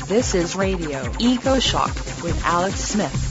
This is Radio EcoShock with Alex Smith.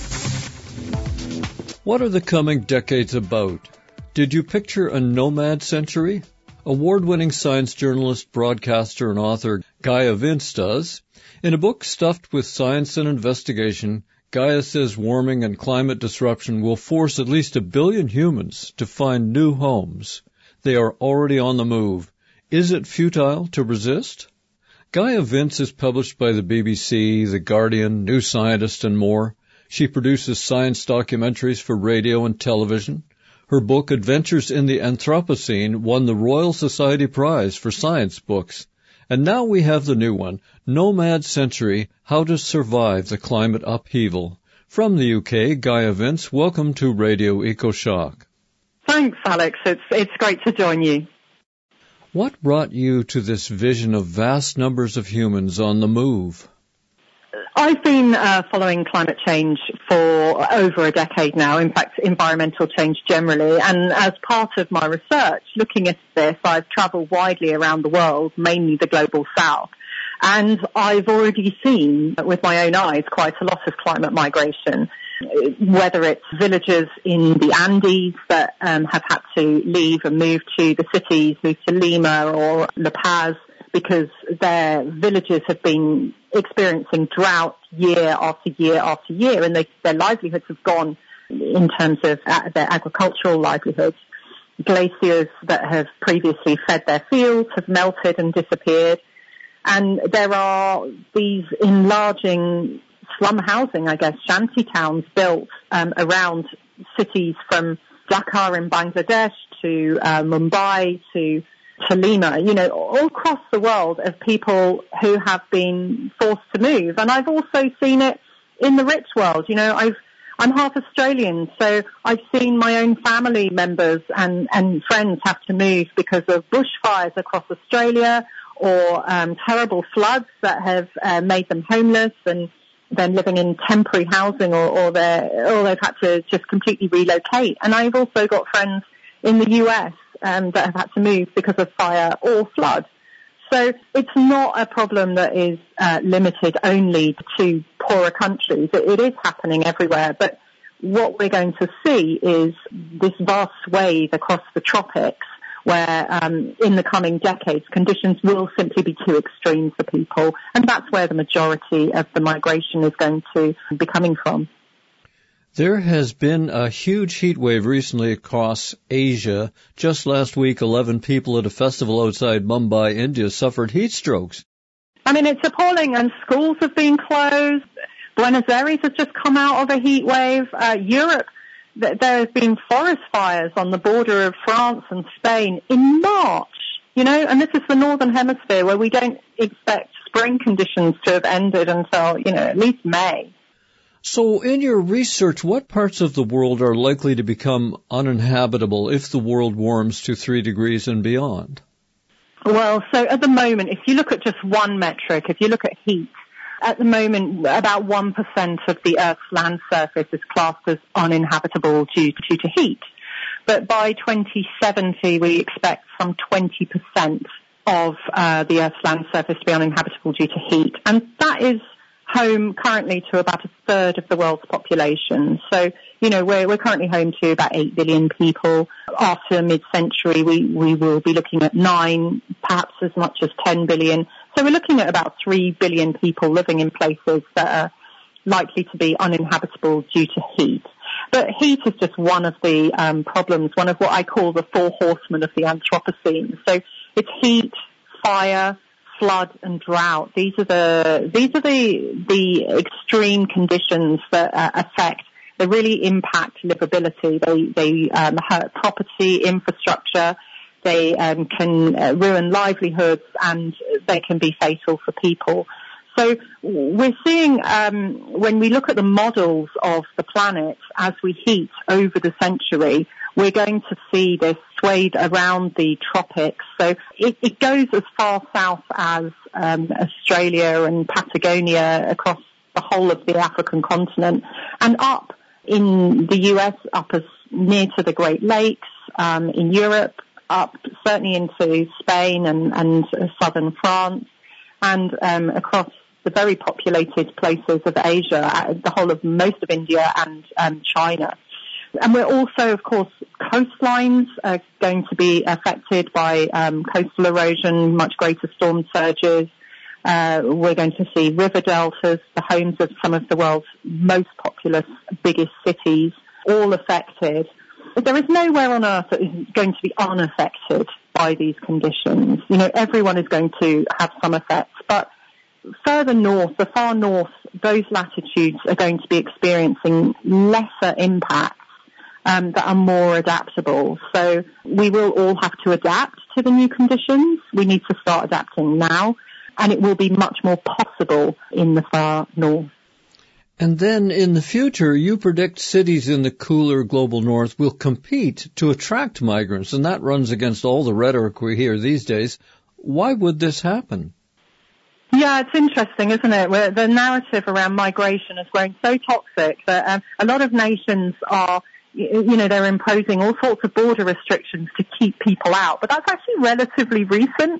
What are the coming decades about? Did you picture a nomad century? Award-winning science journalist, broadcaster, and author Gaia Vince does. In a book stuffed with science and investigation, Gaia says warming and climate disruption will force at least 1 billion humans to find new homes. They are already on the move. Is it futile to resist? Gaia Vince is published by the BBC, The Guardian, New Scientist, and more. She produces science documentaries for radio and television. Her book, Adventures in the Anthropocene, won the Royal Society Prize for Science Books. And now we have the new one, Nomad Century, How to Survive the Climate Upheaval. From the UK, Gaia Vince, welcome to Radio EcoShock. Thanks, Alex. It's great to join you. What brought you to this vision of vast numbers of humans on the move? I've been following climate change for over a decade now, in fact, environmental change generally. And as part of my research looking at this, I've travelled widely around the world, mainly the global south. And I've already seen with my own eyes quite a lot of climate migration, whether it's villagers in the Andes that have had to leave and move to the cities, move to Lima or La Paz, because their villages have been experiencing drought year after year after year, and their livelihoods have gone in terms of their agricultural livelihoods. Glaciers that have previously fed their fields have melted and disappeared, and there are these enlarging slum housing, I guess, shanty towns built around cities from Dhaka in Bangladesh to Mumbai to Lima, all across the world of people who have been forced to move. And I've also seen it in the rich world. I'm half Australian, so I've seen my own family members and friends have to move because of bushfires across Australia or terrible floods that have made them homeless and then living in temporary housing or they've had to just completely relocate. And I've also got friends in the US that have had to move because of fire or flood. So it's not a problem that is limited only to poorer countries. It is happening everywhere. But what we're going to see is this vast wave across the tropics where in the coming decades conditions will simply be too extreme for people. And that's where the majority of the migration is going to be coming from. There has been a huge heat wave recently across Asia. Just last week, 11 people at a festival outside Mumbai, India, suffered heat strokes. It's appalling, and schools have been closed. Buenos Aires has just come out of a heat wave. Europe, there has been forest fires on the border of France and Spain in March, and this is the Northern Hemisphere where we don't expect spring conditions to have ended until, at least May. So in your research, what parts of the world are likely to become uninhabitable if the world warms to 3 degrees and beyond? Well, so at the moment, if you look at just one metric, if you look at heat, at the moment, about 1% of the Earth's land surface is classed as uninhabitable due to heat. But by 2070, we expect some 20% of the Earth's land surface to be uninhabitable due to heat. And that is home currently to about a third of the world's population. So, we're currently home to about 8 billion people. After mid-century, we will be looking at 9, perhaps as much as 10 billion. So we're looking at about 3 billion people living in places that are likely to be uninhabitable due to heat. But heat is just one of the problems, one of what I call the 4 horsemen of the Anthropocene. So it's heat, fire, flood and drought. These are the extreme conditions that they really impact livability. They hurt property, infrastructure. They can ruin livelihoods, and they can be fatal for people. So we're seeing, when we look at the models of the planet as we heat over the century, we're going to see this swayed around the tropics. So it goes as far south as Australia and Patagonia, across the whole of the African continent, and up in the US, up as near to the Great Lakes, in Europe, up certainly into Spain and southern France, and across the very populated places of Asia, the whole of most of India and China. And we're also, of course, coastlines are going to be affected by coastal erosion, much greater storm surges. We're going to see river deltas, the homes of some of the world's most populous, biggest cities, all affected. But there is nowhere on earth that is going to be unaffected by these conditions. You know, everyone is going to have some effects. But further north, the far north, those latitudes are going to be experiencing lesser impacts that are more adaptable. So we will all have to adapt to the new conditions. We need to start adapting now, and it will be much more possible in the far north. And then in the future, you predict cities in the cooler global north will compete to attract migrants, and that runs against all the rhetoric we hear these days. Why would this happen? Yeah, it's interesting, isn't it? Where the narrative around migration has grown so toxic that a lot of nations are, you know, they're imposing all sorts of border restrictions to keep people out. But that's actually relatively recent.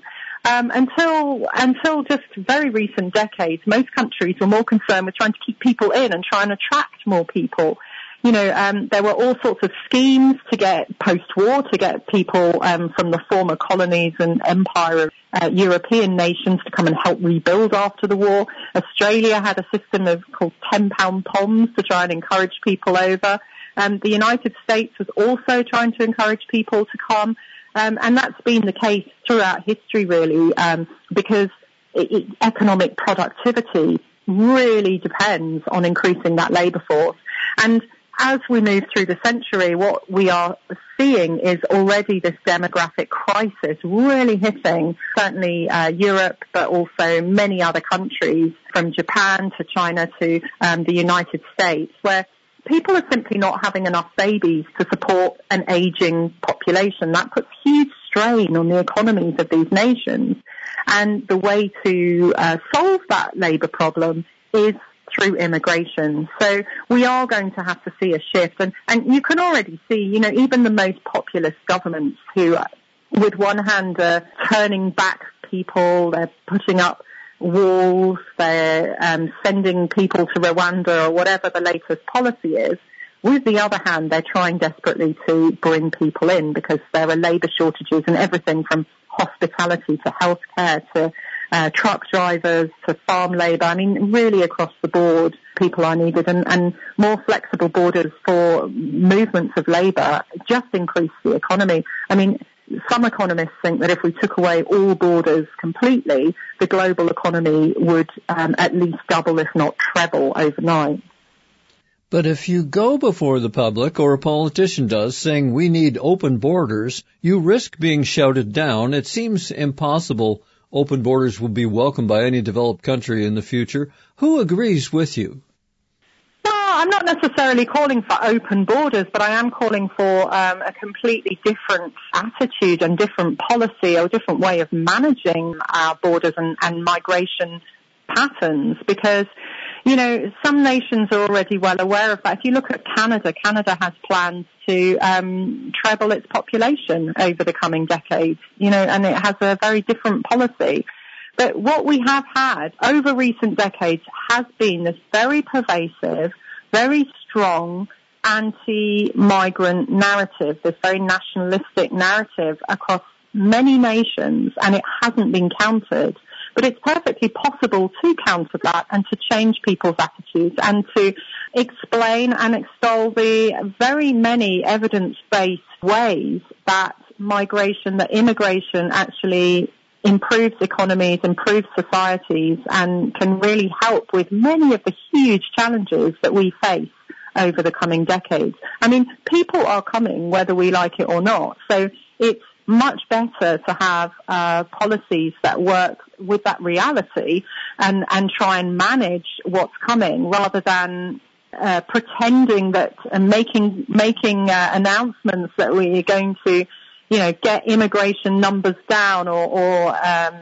Until just very recent decades, most countries were more concerned with trying to keep people in and try and attract more people. You know, there were all sorts of schemes to get post-war, to get people from the former colonies and empire of European nations to come and help rebuild after the war. Australia had a system called £10 POMs to try and encourage people over. The United States was also trying to encourage people to come. And that's been the case throughout history, really, because economic productivity really depends on increasing that labour force. And as we move through the century, what we are seeing is already this demographic crisis really hitting certainly Europe, but also many other countries, from Japan to China to the United States, where people are simply not having enough babies to support an aging population. That puts huge strain on the economies of these nations. And the way to solve that labour problem is through immigration. So we are going to have to see a shift. And you can already see, you know, even the most populist governments who, with one hand, are turning back people, they're putting up walls, they're sending people to Rwanda or whatever the latest policy is. With the other hand, they're trying desperately to bring people in because there are labour shortages in everything from hospitality to healthcare to truck drivers to farm labour. I mean, really across the board, people are needed, and more flexible borders for movements of labour just increase the economy. I mean, some economists think that if we took away all borders completely, the global economy would at least double, if not treble, overnight. But if you go before the public, or a politician does, saying we need open borders, you risk being shouted down. It seems impossible open borders will be welcomed by any developed country in the future. Who agrees with you? I'm not necessarily calling for open borders, but I am calling for a completely different attitude and different policy, or a different way of managing our borders and migration patterns, because, you know, some nations are already well aware of that. If you look at Canada, Canada has plans to treble its population over the coming decades, you know, and it has a very different policy. But what we have had over recent decades has been this very pervasive, very strong anti-migrant narrative, this very nationalistic narrative across many nations, and it hasn't been countered. But it's perfectly possible to counter that and to change people's attitudes and to explain and extol the very many evidence-based ways that migration, that immigration actually improves economies, improves societies, and can really help with many of the huge challenges that we face over the coming decades. I mean, people are coming whether we like it or not. So it's much better to have policies that work with that reality and try and manage what's coming, rather than pretending that and making announcements that we're going to, you know, get immigration numbers down or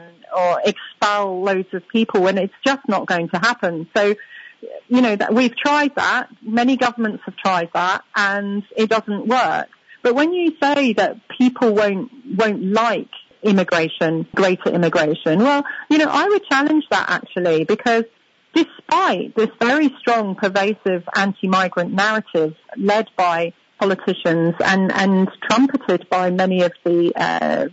expel loads of people when it's just not going to happen. So, you know, that we've tried that. Many governments have tried that, and it doesn't work. But when you say that people won't like immigration, greater immigration, well, you know, I would challenge that actually, because despite this very strong, pervasive anti-migrant narrative led by politicians and trumpeted by many of the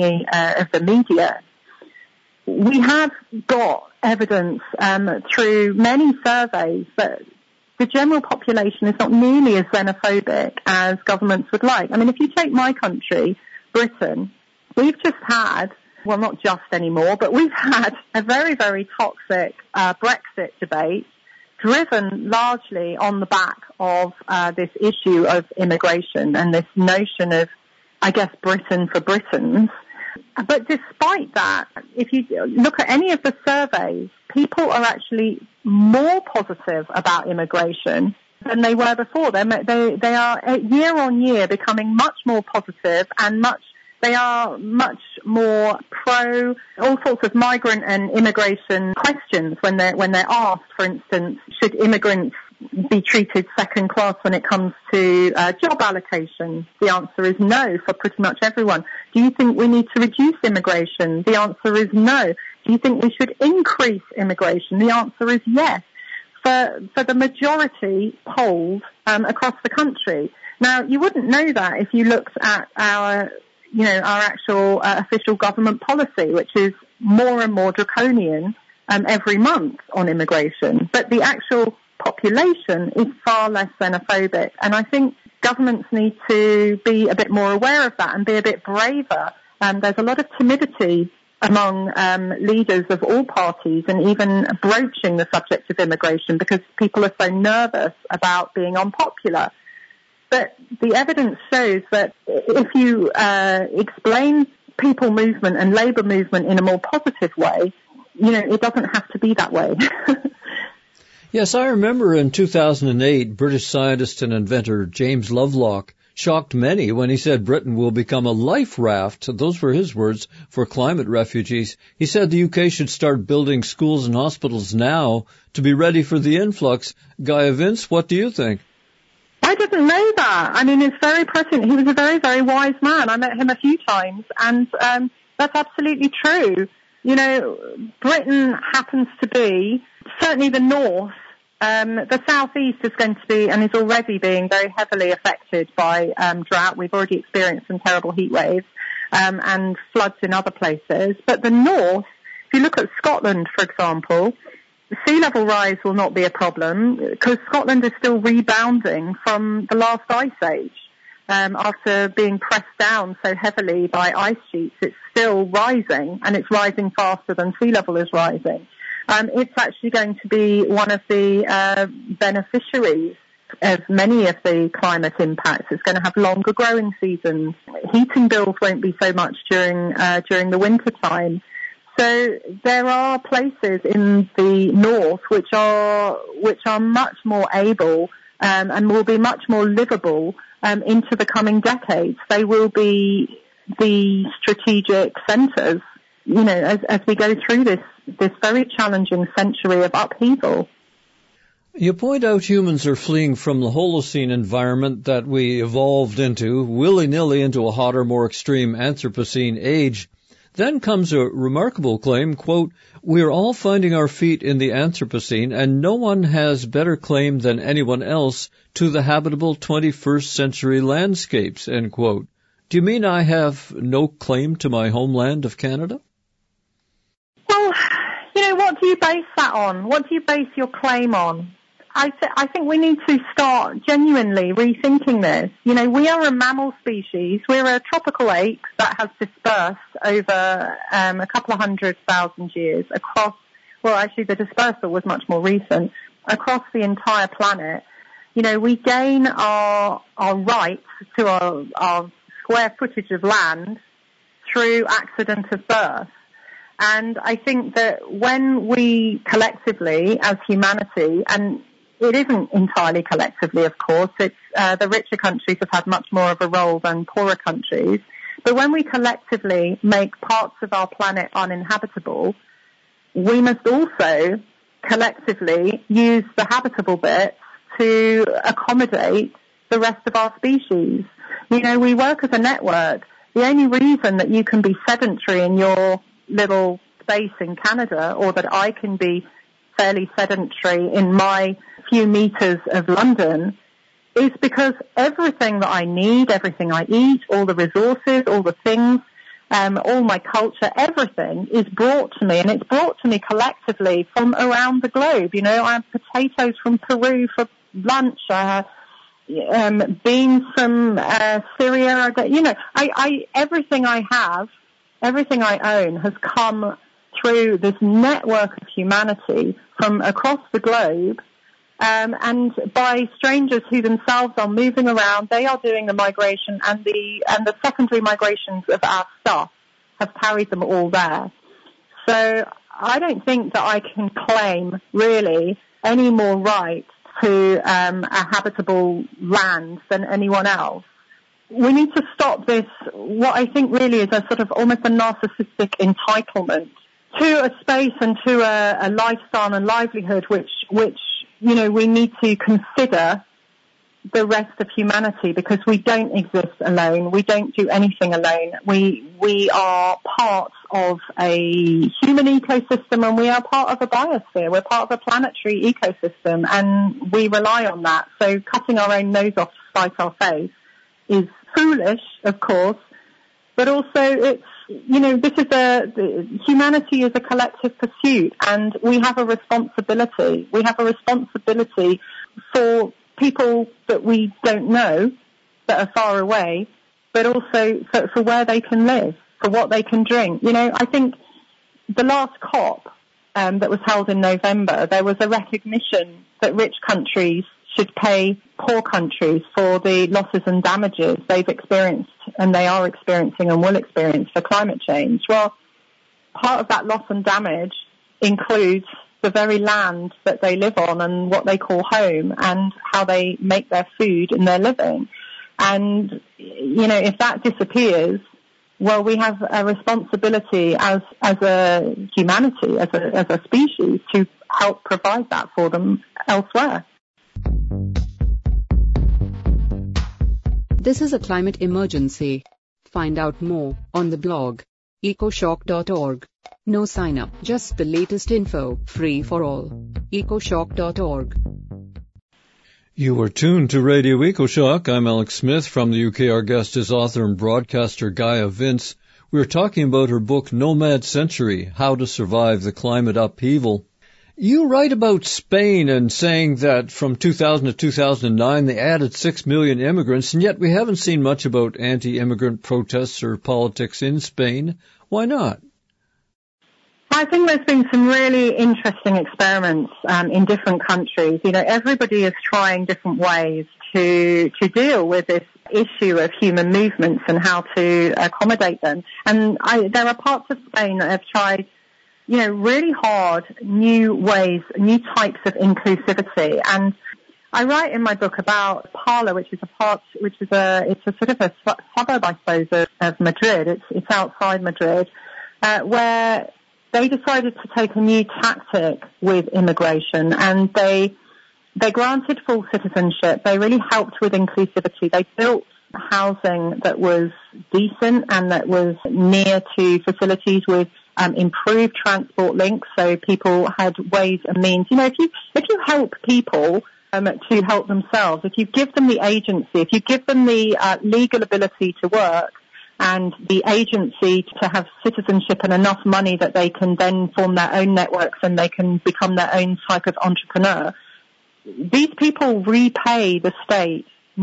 media, we have got evidence through many surveys that the general population is not nearly as xenophobic as governments would like. I mean, if you take my country, Britain, we've just had, well, not just anymore, but we've had a very, very toxic Brexit debate driven largely on the back of this issue of immigration and this notion of, I guess, Britain for Britons. But despite that, if you look at any of the surveys, people are actually more positive about immigration than they were before. They are year on year becoming much more positive and they are much more pro all sorts of migrant and immigration questions when they're asked, for instance, should immigrants be treated second class when it comes to job allocation? The answer is no for pretty much everyone. Do you think we need to reduce immigration? The answer is no. Do you think we should increase immigration? The answer is yes. For the majority polled across the country. Now, you wouldn't know that if you looked at our actual official government policy, which is more and more draconian every month on immigration. But the actual population is far less xenophobic. And I think governments need to be a bit more aware of that and be a bit braver. There's a lot of timidity among leaders of all parties and even broaching the subject of immigration because people are so nervous about being unpopular. But the evidence shows that if you explain people movement and labour movement in a more positive way, it doesn't have to be that way. Yes, I remember in 2008, British scientist and inventor James Lovelock shocked many when he said Britain will become a life raft, those were his words, for climate refugees. He said the UK should start building schools and hospitals now to be ready for the influx. Gaia Vince, what do you think? I didn't know that. I mean, it's very prescient. He was a very, very wise man. I met him a few times, and that's absolutely true. Britain happens to be, certainly the north, the southeast is going to be and is already being very heavily affected by drought. We've already experienced some terrible heat waves and floods in other places. But the north, if you look at Scotland, for example, sea level rise will not be a problem because Scotland is still rebounding from the last ice age. After being pressed down so heavily by ice sheets, it's still rising, and it's rising faster than sea level is rising. It's actually going to be one of the beneficiaries of many of the climate impacts. It's going to have longer growing seasons. Heating bills won't be so much during the winter time. So there are places in the north which are much more able and will be much more livable into the coming decades. They will be the strategic centres, as we go through this very challenging century of upheaval. You point out humans are fleeing from the Holocene environment that we evolved into, willy-nilly into a hotter, more extreme Anthropocene age. Then comes a remarkable claim, quote, "We're all finding our feet in the Anthropocene, and no one has better claim than anyone else to the habitable 21st century landscapes," end quote. Do you mean I have no claim to my homeland of Canada? Well, what do you base that on? What do you base your claim on? I think we need to start genuinely rethinking this. We are a mammal species. We're a tropical ape that has dispersed over a couple of 100,000 years across, well, actually the dispersal was much more recent, across the entire planet. We gain our rights to our square footage of land through accident of birth. And I think that when we collectively, as humanity, and it isn't entirely collectively, of course, it's the richer countries have had much more of a role than poorer countries, but when we collectively make parts of our planet uninhabitable, we must also collectively use the habitable bits to accommodate the rest of our species. We work as a network. The only reason that you can be sedentary in your little space in Canada, or that I can be fairly sedentary in my few meters of London is because everything that I need, everything I eat, all the resources, all the things, all my culture, everything is brought to me, and it's brought to me collectively from around the globe. You know, I have potatoes from Peru for lunch. I have beans from Syria. You know, everything I have, everything I own has come through this network of humanity from across the globe. And by strangers who themselves are moving around, they are doing the migration, and the secondary migrations of our stuff have carried them all there. So I don't think that I can claim really any more right to a habitable land than anyone else. We need to stop this, what I think really is a sort of almost a narcissistic entitlement to a space and to a lifestyle and livelihood which you know, we need to consider the rest of humanity, because we don't exist alone. We don't do anything alone. We are part of a human ecosystem, and we are part of a biosphere. We're part of a planetary ecosystem, and we rely on that. So cutting our own nose off to spite our face is foolish, of course, but also it's, you know, humanity is a collective pursuit, and we have a responsibility. We have a responsibility for people that we don't know, that are far away, but also for where they can live, for what they can drink. You know, I think the last COP that was held in November, there was a recognition that rich countries should pay poor countries for the losses and damages they've experienced, and they are experiencing and will experience, for climate change. Well, part of that loss and damage includes the very land that they live on and what they call home, and how they make their food and their living. And, you know, if that disappears, well, we have a responsibility as a humanity, as a species, to help provide that for them elsewhere. This is a climate emergency. Find out more on the blog ecoshock.org. No sign up, just the latest info, free for all. ecoshock.org. You are tuned to Radio EcoShock. I'm Alex Smith from the UK. Our guest is author and broadcaster Gaia Vince. We're talking about her book Nomad Century, How to Survive the Climate Upheaval. You write about Spain and saying that from 2000 to 2009 they added 6 million immigrants, and yet we haven't seen much about anti-immigrant protests or politics in Spain. Why not? I think there's been some really interesting experiments in different countries. You know, everybody is trying different ways to deal with this issue of human movements and how to accommodate them. And there are parts of Spain that have tried, you know, really hard new ways, new types of inclusivity. And I write in my book about Parla, it's a sort of a suburb, I suppose, of Madrid. It's outside Madrid, where they decided to take a new tactic with immigration, and they granted full citizenship. They really helped with inclusivity. They built housing that was decent and that was near to facilities with improved transport links, so people had ways and means. You know, if you help people to help themselves, if you give them the agency, if you give them the legal ability to work and the agency to have citizenship and enough money that they can then form their own networks and they can become their own type of entrepreneur, these people repay the state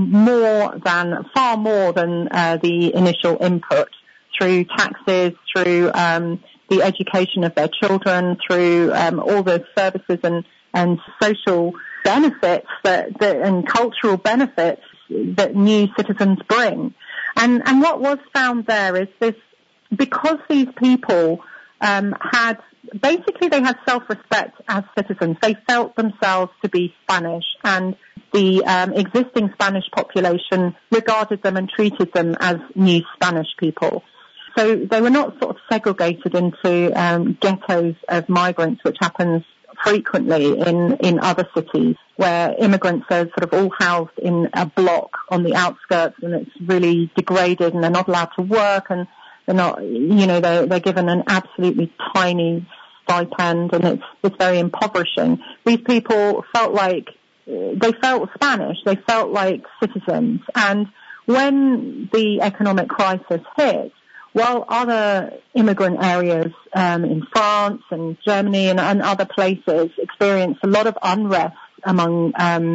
far more than the initial input, through taxes, through the education of their children, through all the services and social benefits and cultural benefits that new citizens bring. And what was found there is this, because these people had self-respect as citizens. They felt themselves to be Spanish, and the existing Spanish population regarded them and treated them as new Spanish people. So they were not sort of segregated into ghettos of migrants, which happens frequently in other cities, where immigrants are sort of all housed in a block on the outskirts, and it's really degraded, and they're not allowed to work, and they're not, you know, they're given an absolutely tiny stipend, and it's very impoverishing. These people felt Spanish, they felt like citizens. And when the economic crisis hit, while other immigrant areas in France and Germany and other places experienced a lot of unrest among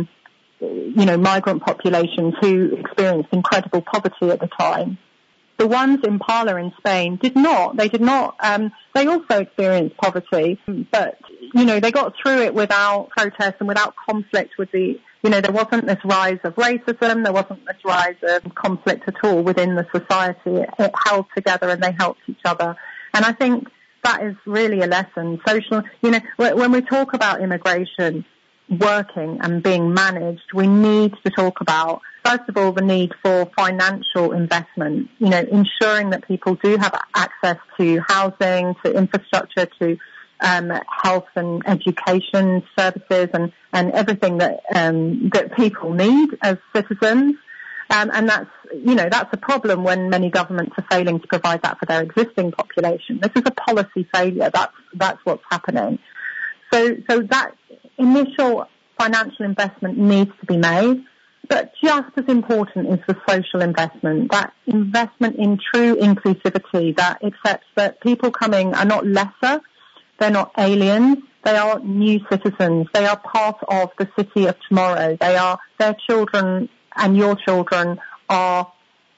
migrant populations who experienced incredible poverty at the time, the ones in Parla in Spain did not. They also experienced poverty, but, they got through it without protest and without conflict with there wasn't this rise of racism, there wasn't this rise of conflict at all within the society. It held together and they helped each other. And I think that is really a lesson. When we talk about immigration working and being managed, we need to talk about, first of all, the need for financial investment, ensuring that people do have access to housing, to infrastructure, to health and education services and everything that people need as citizens. And that's a problem when many governments are failing to provide that for their existing population. This is a policy failure. That's what's happening. So that initial financial investment needs to be made, but just as important is the social investment, that investment in true inclusivity that accepts that people coming are not lesser, they're not aliens, they are new citizens, they are part of the city of tomorrow, their children and your children are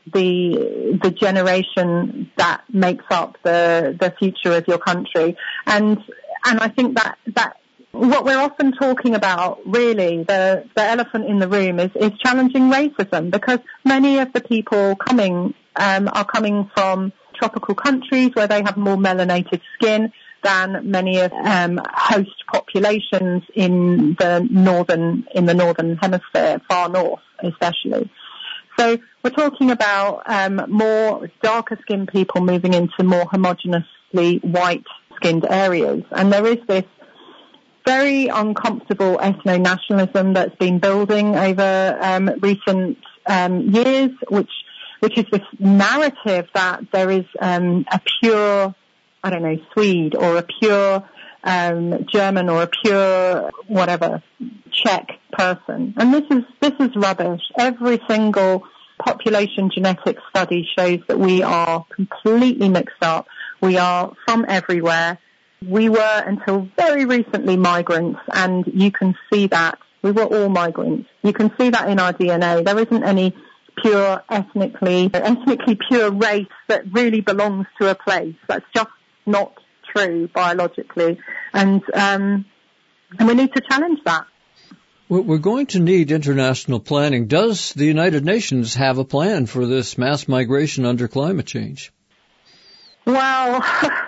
the generation that makes up the future of your country. And I think that what we're often talking about, really, the elephant in the room is challenging racism, because many of the people coming are coming from tropical countries where they have more melanated skin than many of host populations in the northern hemisphere, far north especially. So we're talking about more darker skinned people moving into more homogeneously white skinned areas, and there is this very uncomfortable ethno-nationalism that's been building over recent years, which is this narrative that there is a pure, Swede or a pure German or a pure whatever Czech person, and this is rubbish. Every single population genetic study shows that we are completely mixed up. We are from everywhere. We were until very recently migrants, and you can see that. We were all migrants. You can see that in our DNA. There isn't any pure ethnically pure race that really belongs to a place. That's just not true biologically. And we need to challenge that. We're going to need international planning. Does the United Nations have a plan for this mass migration under climate change? Well,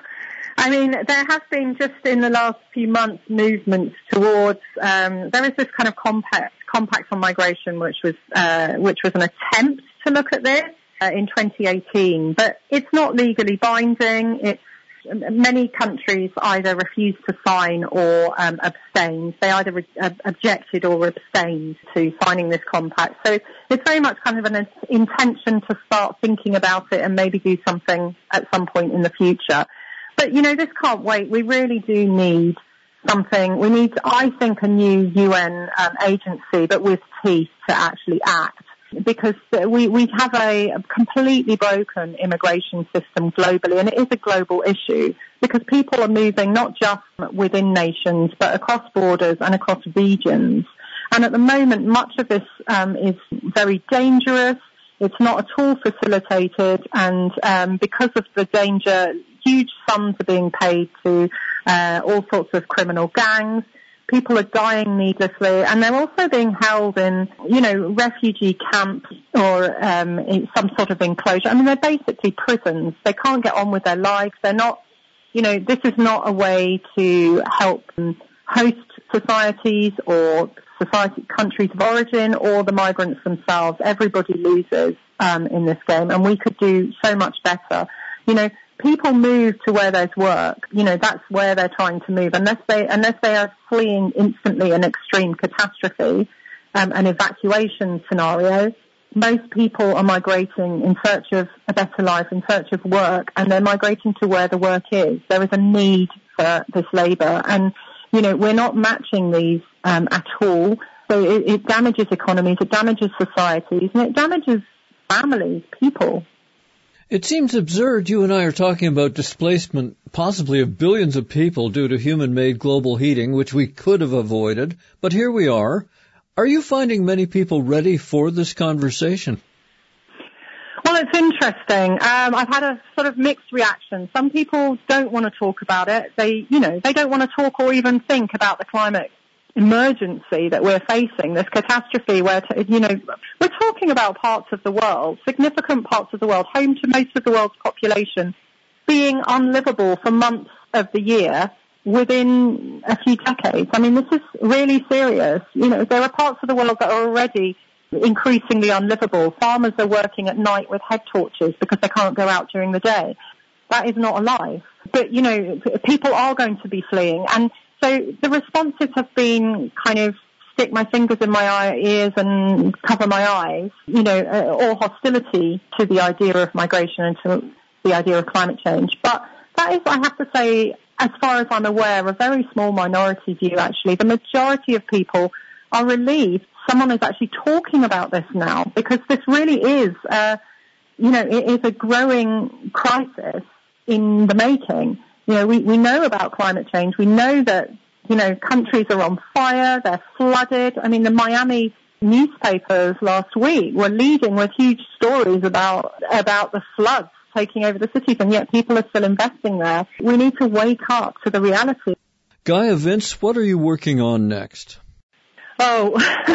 there has been just in the last few months movements towards, there is this kind of compact on migration, which was an attempt to look at this in 2018, but it's not legally binding. Many countries either refused to sign or abstained. They either objected or abstained to signing this compact. So it's very much kind of an intention to start thinking about it and maybe do something at some point in the future. But, this can't wait. We really do need something. We need, I think, a new UN agency, but with teeth to actually act. Because we have a completely broken immigration system globally, and it is a global issue because people are moving not just within nations but across borders and across regions. And at the moment, much of this is very dangerous. It's not at all facilitated, and because of the danger, huge sums are being paid to all sorts of criminal gangs. People are dying needlessly, and they're also being held in, refugee camps or in some sort of enclosure. They're basically prisons. They can't get on with their lives. They're not, this is not a way to help host societies or countries of origin or the migrants themselves. Everybody loses in this game, and we could do so much better. People move to where there's work. That's where they're trying to move. Unless they are fleeing instantly an extreme catastrophe, an evacuation scenario, most people are migrating in search of a better life, in search of work, and they're migrating to where the work is. There is a need for this labour. And, you know, we're not matching these at all. So it damages economies, it damages societies, and it damages families, people. It seems absurd you and I are talking about displacement possibly of billions of people due to human-made global heating, which we could have avoided, but here we are. Are you finding many people ready for this conversation? Well, it's interesting. I've had a sort of mixed reaction. Some people don't want to talk about it. They don't want to talk or even think about the climate emergency that we're facing, this catastrophe where, we're talking about parts of the world, significant parts of the world, home to most of the world's population, being unlivable for months of the year within a few decades. I mean, this is really serious. You know, there are parts of the world that are already increasingly unlivable. Farmers are working at night with head torches because they can't go out during the day. That is not a life. But, you know, people are going to be fleeing. And so the responses have been kind of stick my fingers in my ears and cover my eyes, or hostility to the idea of migration and to the idea of climate change. But that is, I have to say, as far as I'm aware, a very small minority view, actually. The majority of people are relieved someone is actually talking about this now, because this really is, it is a growing crisis in the making. You know, we know about climate change. We know that, countries are on fire, they're flooded. I mean, the Miami newspapers last week were leading with huge stories about the floods taking over the cities, and yet people are still investing there. We need to wake up to the reality. Gaia Vince, what are you working on next? Oh,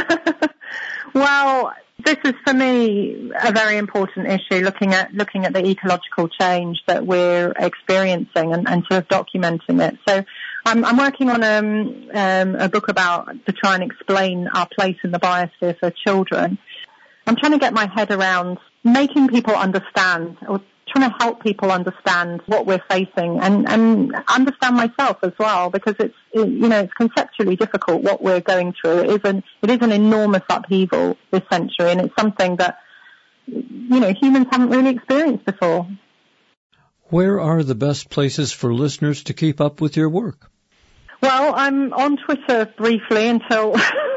well, this is for me a very important issue, looking at the ecological change that we're experiencing and sort of documenting it. So I'm working on a book to try and explain our place in the biosphere for children. I'm trying to get my head around making people understand, or trying to help people understand what we're facing and understand myself as well, because it's conceptually difficult what we're going through. It is an enormous upheaval this century, and it's something that, humans haven't really experienced before. Where are the best places for listeners to keep up with your work? Well, I'm on Twitter briefly until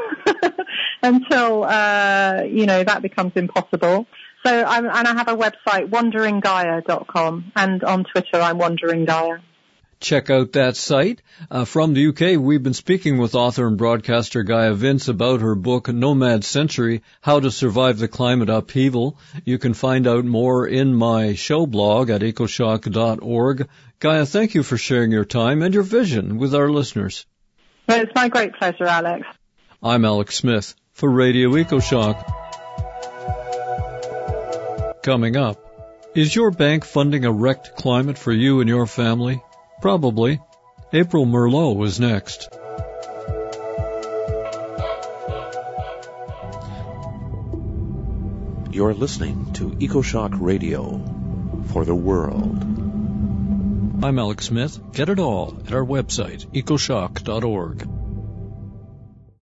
that becomes impossible. So I have a website, wanderinggaia.com, and on Twitter I'm Wandering Gaia. Check out that site. From the UK, we've been speaking with author and broadcaster Gaia Vince about her book, Nomad Century, How to Survive the Climate Upheaval. You can find out more in my show blog at ecoshock.org. Gaia, thank you for sharing your time and your vision with our listeners. Well, it's my great pleasure, Alex. I'm Alex Smith for Radio EcoShock. Coming up, is your bank funding a wrecked climate for you and your family? Probably. April Merlot is next. You're listening to EcoShock Radio for the world. I'm Alex Smith. Get it all at our website, ecoshock.org.